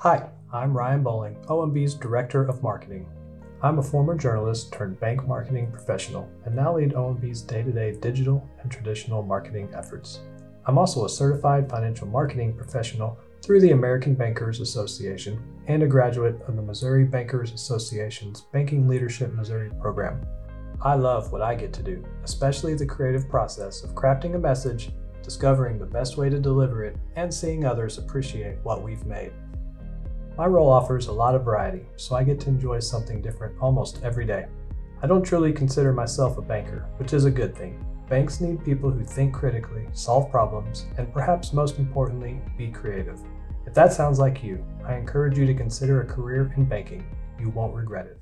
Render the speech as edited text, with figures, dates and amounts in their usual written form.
Hi, I'm Ryan Bowling, OMB's Director of Marketing. I'm a former journalist turned bank marketing professional and now lead OMB's day-to-day digital and traditional marketing efforts. I'm also a certified financial marketing professional through the American Bankers Association and a graduate of the Missouri Bankers Association's Banking Leadership Missouri program. I love what I get to do, especially the creative process of crafting a message, discovering the best way to deliver it, and seeing others appreciate what we've made. My role offers a lot of variety, so I get to enjoy something different almost every day. I don't truly consider myself a banker, which is a good thing. Banks need people who think critically, solve problems, and perhaps most importantly, be creative. If that sounds like you, I encourage you to consider a career in banking. You won't regret it.